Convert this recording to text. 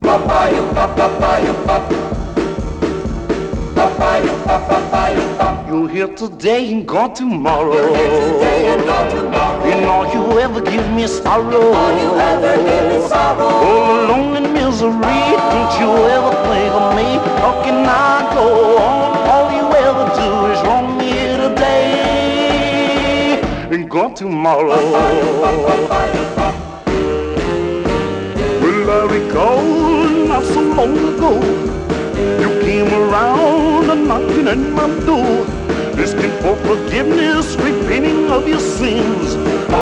You're here today and gone tomorrow. And all you ever give me is sorrow. All alone in misery. Don't you ever think of me? How can I go on? All you ever do is wrong me today and gone tomorrow. Well, I recall not so long ago, you came around and knocking at my door, asking for forgiveness, repenting of your sins.